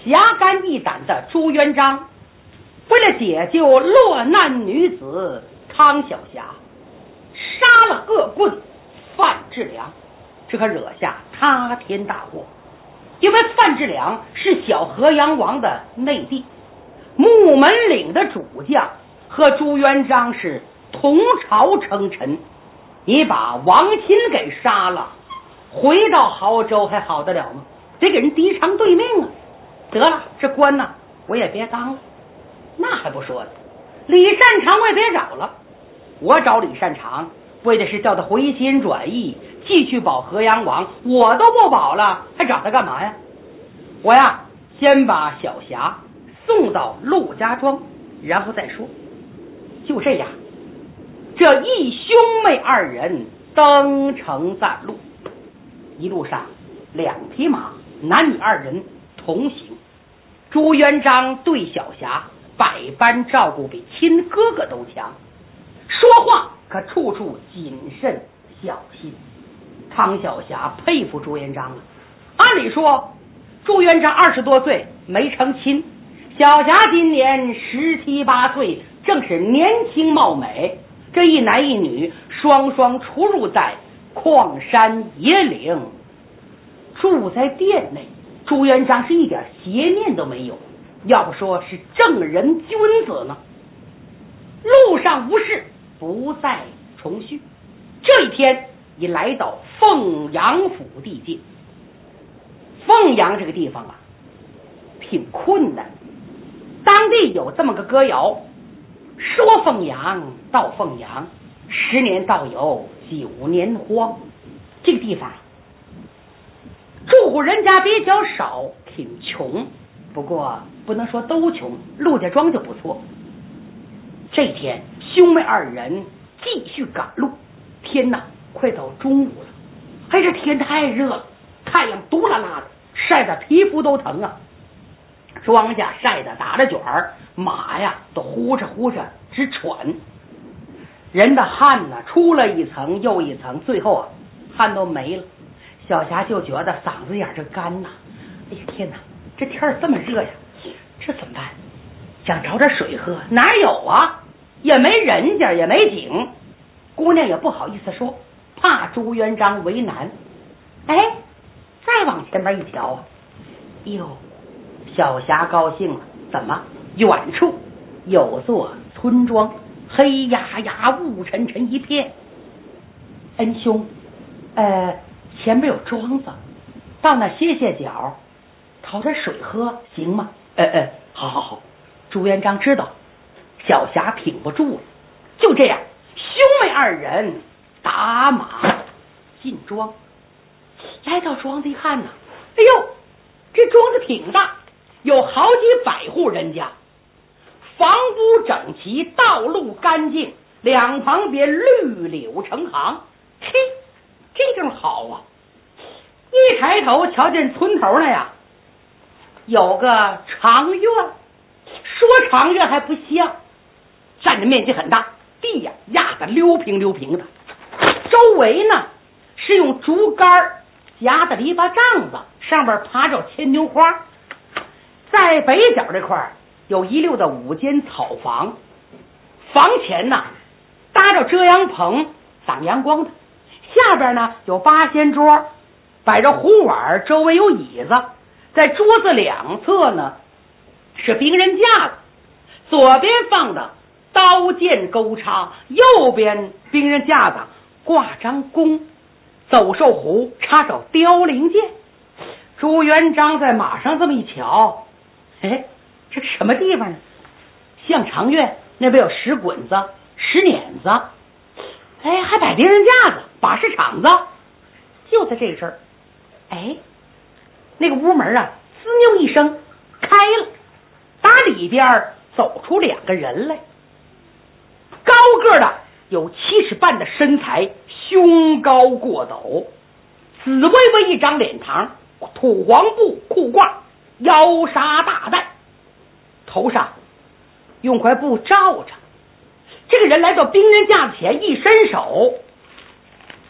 侠肝义胆的朱元璋，为了解救落难女子康小霞，杀了恶棍范志良，这可惹下塌天大祸。因为范志良是小河阳王的内弟，木门岭的主将，和朱元璋是同朝称臣。你把王钦给杀了，回到亳州还好得了吗？得给人敌偿对命啊！得了，这官呢我也别当了。那还不说呢，李善长我也别找了。我找李善长为的是叫他回心转意，继续保河阳王，我都不保了，还找他干嘛呀？我呀先把小霞送到陆家庄，然后再说。就这样，这一兄妹二人登城暂路，一路上2匹马，男女2人同行。朱元璋对小霞百般照顾，比亲哥哥都强，说话可处处谨慎小心。康小霞佩服朱元璋了。按理说朱元璋20多岁没成亲，小霞今年17、18岁，正是年轻貌美，这一男一女双双出入在矿山野岭，住在殿内，朱元璋是一点邪念都没有，要不说是正人君子呢。路上无事，不再重叙。这一天已来到凤阳府地界。凤阳这个地方啊挺困难，当地有这么个歌谣，说凤阳到凤阳，10年倒有9年荒。这个地方住户人家比较少，挺穷，不过不能说都穷，陆家庄就不错。这天兄妹2人继续赶路，天哪快到中午了，还是天太热了，太阳毒辣辣的，晒得皮肤都疼啊。庄稼晒得打着卷儿，马呀都呼哧呼哧直喘，人的汗呢出了一层又一层，最后啊汗都没了。小霞就觉得嗓子眼这干呐，哎呀天哪，这天这么热呀，这怎么办？想找点水喝，哪有啊？也没人家，也没井。姑娘也不好意思说，怕朱元璋为难。哎，再往前面一瞧啊，哟，小霞高兴了，怎么？远处有座村庄，黑压压雾沉沉一片。恩兄，前面有庄子，到那歇歇脚，讨点水喝行吗？好好好。朱元璋知道小霞挺不住了，就这样兄妹2人打马进庄。来到庄子一看呢，哎呦，这庄子挺大，有好几百户人家，房屋整齐，道路干净，两旁边绿柳成行。嘿，这地方好啊！一抬头瞧见村头那呀有个长院，说长院还不像，占的面积很大，地呀压得溜平溜平的，周围呢是用竹竿夹的篱笆帐子，上边爬着牵牛花。在北角这块有一溜的5间草房，房前呢搭着遮阳棚挡阳光的，下边呢有8仙桌，摆着壶碗，周围有椅子，在桌子两侧呢是兵刃架子，左边放的刀剑钩叉，右边兵刃架子挂张弓，走兽壶插手凋零剑。朱元璋在马上这么一瞧，哎，这什么地方呢？像长院那边有石滚子、石碾子，哎，还摆兵刃架子、把式场子。就在这阵儿，哎，那个屋门啊，滋扭一声开了，打里边走出2个人来，高个的有7尺半的身材，胸高过斗，紫微微一张脸庞，土黄布裤褂，腰纱大带，头上用块布罩着。这个人来到兵刃架子前，一伸手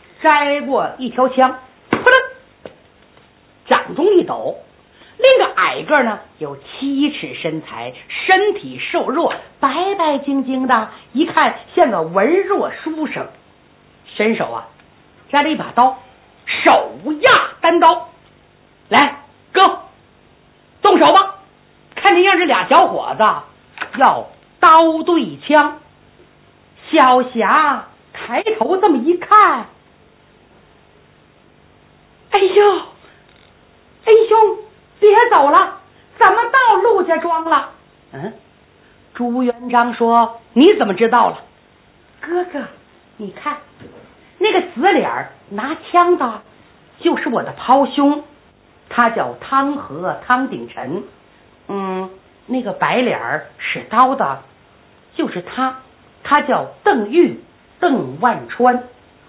摘过一条枪，扑棱，掌中一抖，另个矮矮个呢有7尺身材，身体瘦弱，白白净净的，一看像个文弱书生。伸手啊摘了一把刀，手压单刀，来哥动手吧。看这样，这俩小伙子要刀对枪。小霞抬头这么一看，哎呦，哎兄，别走了，咱们到陆家庄了。朱元璋说，你怎么知道了？哥哥，你看那个紫脸拿枪的就是我的胞兄，他叫汤和汤鼎臣。那个白脸使刀的就是他叫邓玉邓万川。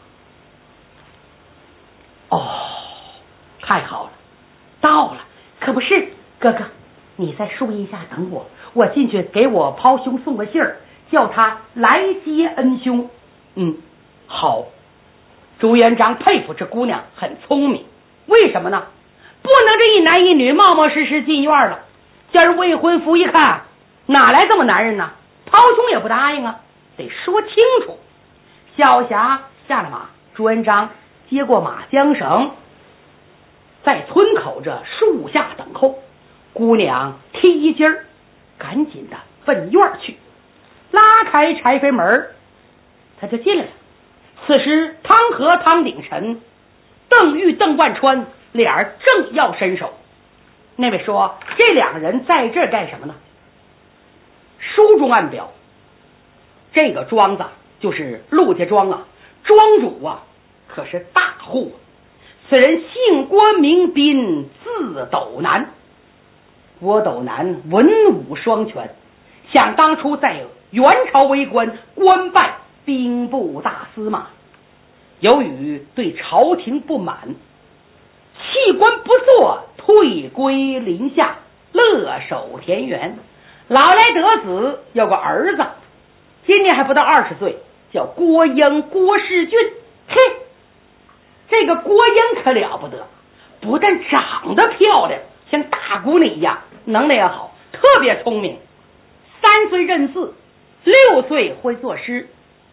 太好了，到了。可不是，哥哥你在树荫下等我，我进去给我胞兄送个信儿，叫他来接恩兄。好。朱元璋佩服这姑娘很聪明，为什么呢？不能这一男一女冒冒失失进院了。假如未婚夫一看，哪来这么男人呢？胞兄也不答应啊，得说清楚。小霞下了马，朱元璋接过马缰绳，在村口这树下等候。姑娘踢筋儿，赶紧的奔院去，拉开柴扉门，他就进来了。此时汤和汤鼎臣、邓玉邓万川俩人正要伸手。那位说，这两个人在这儿干什么呢？书中暗表，这个庄子就是陆家庄啊，庄主啊可是大户。此人姓郭名斌，字斗南。郭斗南文武双全，想当初在元朝为官，官拜兵部大司马。由于对朝廷不满，弃官不做，退归林下，乐守田园。老来得子，有个儿子，今年还不到20岁，叫郭英，郭世俊。嘿，这个郭英可了不得，不但长得漂亮，像大姑娘一样，能力也好，特别聪明。3岁认字，6岁会作诗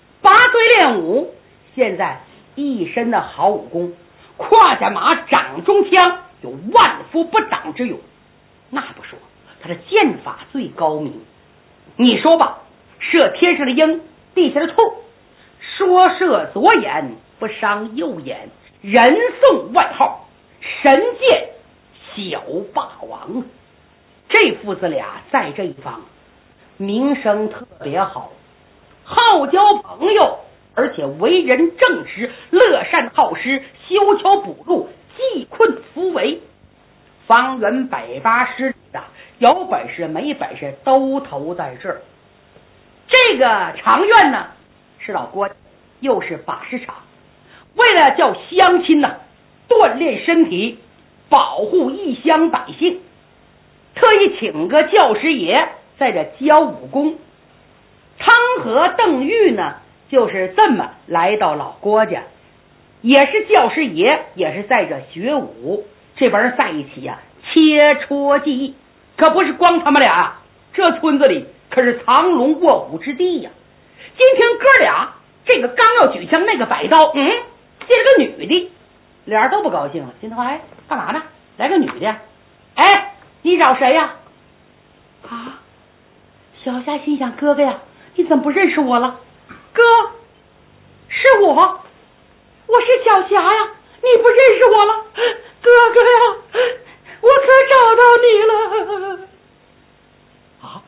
，8岁练武，现在一身的好武功，胯下马，掌中枪，有万夫不挡之勇。那不说，他的剑法最高明。你说吧，射天上的鹰，地下的兔，说射左眼不伤右眼，人送外号神剑小霸王。这父子俩在这一方名声特别好，好交朋友，而且为人正直，乐善好施，修桥补路，济困扶危。方圆180里的有本事没本事都投在这儿。这个长院呢是老郭，又是把式场，为了叫乡亲呢锻炼身体，保护异乡百姓，特意请个教师爷在这教武功。汤和邓玉呢就是这么来到老郭家，也是教师爷，也是在这学武。这帮人在一起呀，切磋技艺。可不是光他们俩，这村子里可是藏龙卧虎之地呀。今天哥俩这个刚要举枪，那个摆刀，这是个女的，俩人都不高兴了。心头哎，干嘛呢？来个女的，哎，你找谁呀？啊，小夏心想，哥哥呀，你怎么不认识我了？哥，是我是小霞呀，你不认识我了？哥哥呀，我可找到你了。啊！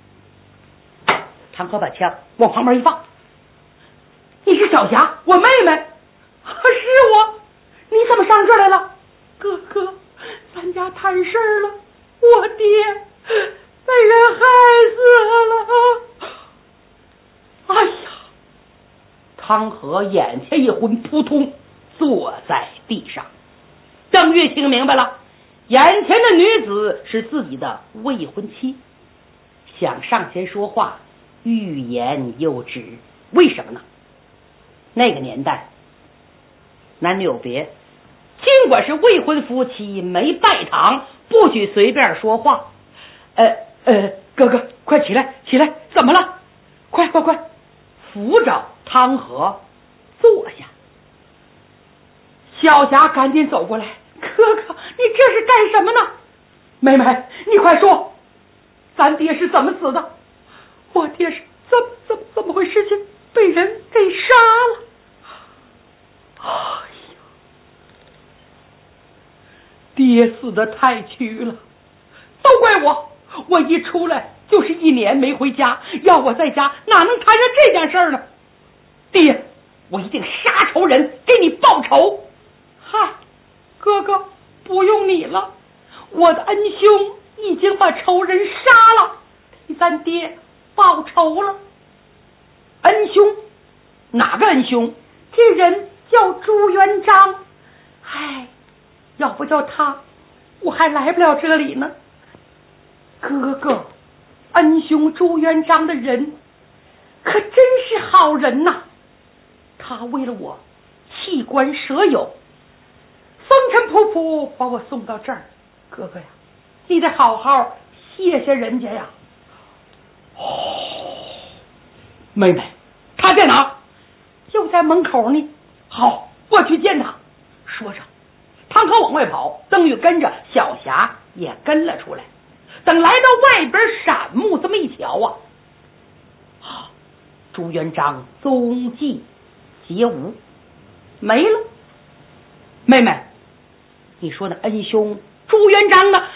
汤和把枪往旁边一放，你是小霞，我妹妹。是我，你怎么上这儿来了？哥哥，咱家摊事儿了，我爹被人害死了。哎呀！汤和眼前一昏，扑通坐在地上。邓玉听明白了，眼前的女子是自己的未婚妻，想上前说话，欲言又止。为什么呢？那个年代男女有别，尽管是未婚夫妻没拜堂， 不许随便说话。哥哥，快起来，起来，怎么了？快，扶着汤和坐下。小霞赶紧走过来，哥哥，你这是干什么呢？妹妹，你快说，咱爹是怎么死的？我爹是怎么回事情？被人给杀了。哎呀，爹死的太屈了，都怪我一出来就是1年没回家，要我在家哪能摊上这件事呢？爹，我一定杀仇人，给你报仇。嗨，哥哥，不用你了，我的恩兄已经把仇人杀了，替咱爹报仇了。恩兄？哪个恩兄？这人叫朱元璋。唉，要不叫他，我还来不了这里呢。哥哥，恩兄朱元璋的人可真是好人呐，他为了我弃官舍友，风尘仆仆把我送到这儿。哥哥呀，你得好好谢谢人家呀。妹妹，他在哪？就在门口呢。好，我去见他。说着，汤和往外跑，邓玉跟着，小霞也跟了出来。等来到外边闪目这么一瞧朱元璋踪迹皆无，没了。妹妹，你说那恩兄朱元璋呢？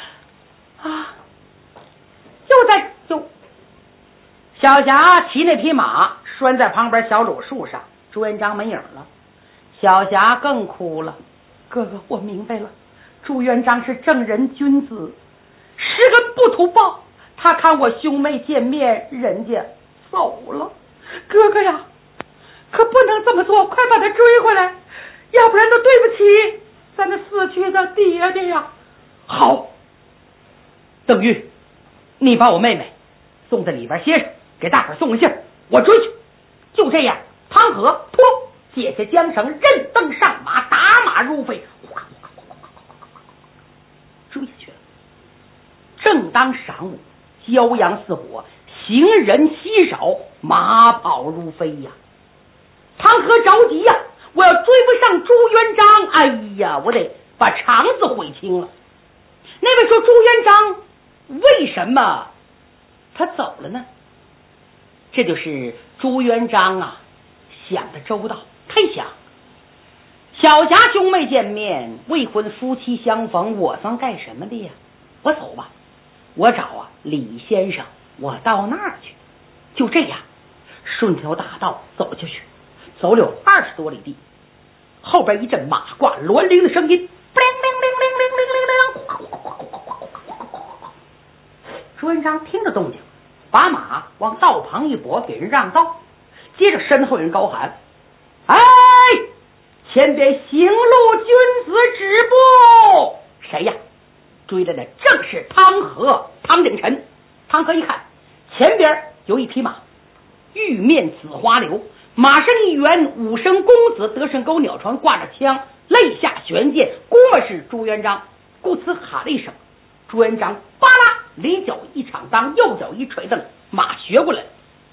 就小霞骑那匹马拴在旁边小柳树上，朱元璋没影了。小霞更哭了。哥哥，我明白了，朱元璋是正人君子，是个不图报，他看我兄妹见面，人家走了。哥哥呀，可不能这么做，快把他追回来，要不然都对不起咱那死去的爹爹呀。好，邓玉，你把我妹妹送在里边歇着，给大伙送个信儿，我追去。就这样，汤和扑通解下缰绳，任登上马，打马如飞，追下去了。正当晌午，骄阳似火，行人稀少，马跑如飞呀。汤和着急呀，我要追不上朱元璋，哎呀，我得把肠子悔青了。那位说朱元璋为什么他走了呢？这就是朱元璋想的周到，他想小霞兄妹见面，未婚夫妻相逢，我算干什么的呀？我走吧，我找李先生，我到那儿去。就这样顺条大道走下去，走了20多里地，后边一阵马挂銮铃的声音，朱元璋听着动静，把马往道旁一拨，给人让道。接着身后人高喊：哎，前边行路君子止步！谁呀？追来的正是汤和、汤鼎臣。汤和一看，前边有一匹马，玉面紫花绺，马上一员武生公子，德胜钩鸟船，挂着枪，肋下悬剑，估摸是朱元璋。故此喊了一声，朱元璋巴拉里脚一敞裆，右脚一踹蹬，马学过来。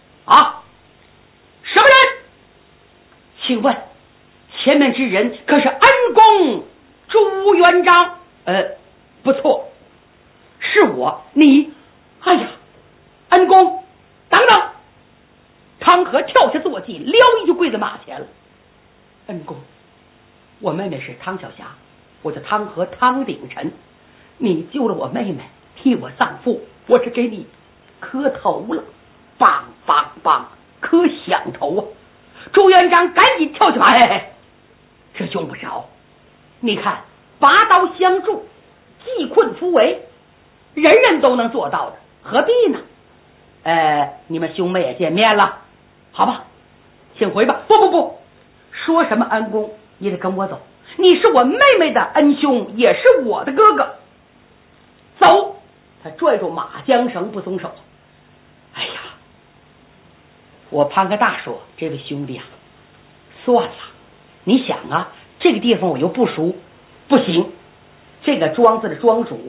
什么人？请问前面之人可是恩公朱元璋？不错，是我。你，哎呀，恩公，等等！汤和跳下坐骑，撩一就跪在马前了。恩公，我妹妹是汤小霞，我叫汤和，汤鼎臣。你救了我妹妹，替我丧父，我是给你磕头了，梆梆梆，磕响头朱元璋赶紧跳起马来，这用不着。你看，拔刀相助，济困扶危，人人都能做到的，何必呢？你们兄妹也见面了，好吧，请回吧。不，说什么恩公也得跟我走，你是我妹妹的恩兄，也是我的哥哥。走！他拽住马缰绳不松手。哎呀，我潘个大说，这位兄弟算了，你想这个地方我又不熟，不行。这个庄子的庄主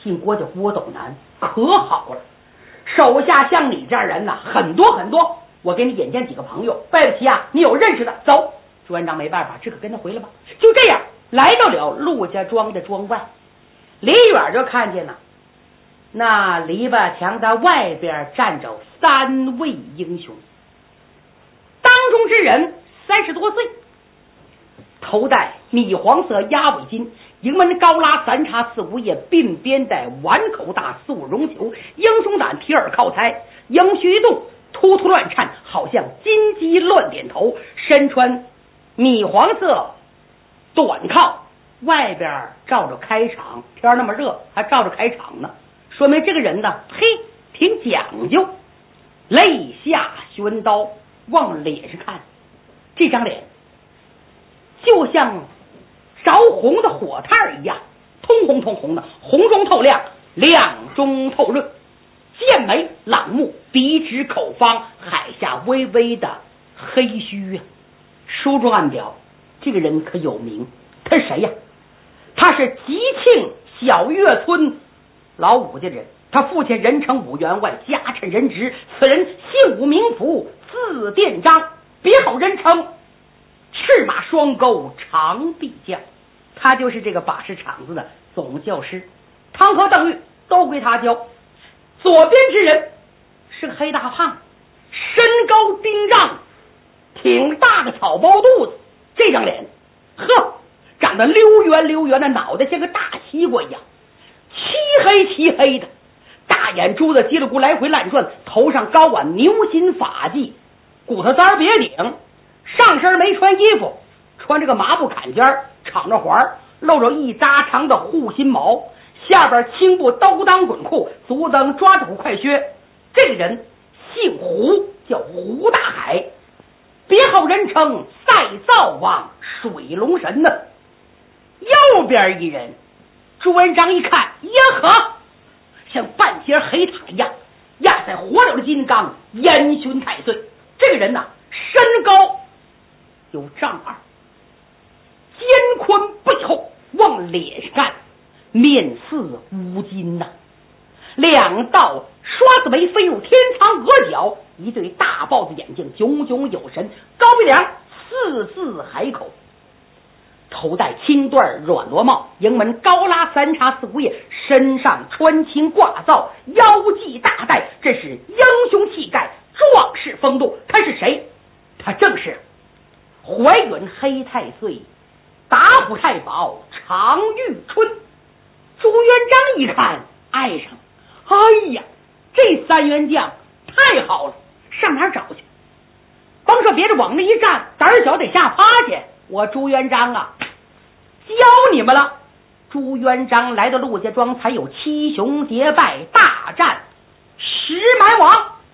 姓郭叫郭斗南，可好了，手下像你这样人呐，很多很多。我给你引荐几个朋友，拜不齐啊，你有认识的，走。朱元璋没办法，只可跟他回来吧。就这样来到了陆家庄的庄外，离远就看见了那篱笆墙的外边站着3位英雄，当中之人30多岁，头戴米黄色鸭尾巾，营门高拉3叉4五叶，鬓边带碗口大4五绒球，英雄胆皮耳靠猜，英须一动突突乱颤，好像金鸡乱点头，身穿米黄色短靠，外边照着开场，天那么热还照着开场呢，说明这个人呢，嘿，挺讲究。肋下悬刀，往脸上看，这张脸就像着红的火炭一样，通红通红的，红中透亮，亮中透润，剑眉朗目，鼻直口方，海下微微的黑须啊。书中暗表，这个人可有名，他是谁呀？他是吉庆小岳村老武家人，他父亲人称武员外，家趁人职，此人姓武名符，字殿章，别号人称赤马双钩长臂将，他就是这个把式场子的总教师，汤和邓玉都归他教。左边之人是个黑大胖，身高丁丈，挺大个草包肚子，这张脸呵，长得溜圆的，脑袋像个大西瓜一样，漆黑的，大眼珠子叽里咕来回乱转，头上高挽牛心发髻，骨头簪别顶，上身没穿衣服，穿着个麻布坎肩，敞着环，露着一扎长的护心毛，下边青布兜裆滚裤，足蹬抓着快靴。这个人姓胡，叫胡大海，别号人称赛灶王水龙神呢。右边一人，朱元璋一看，耶呵，像半截黑塔一样压在火燎的金刚，烟熏太岁。这个人呐，身高有丈2，肩宽背厚，往脸上看，面似乌金呐，两道刷子眉飞入天苍额角，一对大豹子眼睛炯炯有神，高鼻梁4字海口，头戴青缎软罗帽，营门高拉3叉4五叶，身上穿青挂皂，腰系大带，这是英雄气概，壮士风度。他是谁？他正是怀远黑太岁，打虎太保常遇春。朱元璋一看爱上，哎呀，这3员将太好了，上哪儿找去？甭说别的，往那一站，胆儿小得下趴去。我朱元璋啊，教你们了。朱元璋来到陆家庄，才有7雄结拜，大战10蛮王。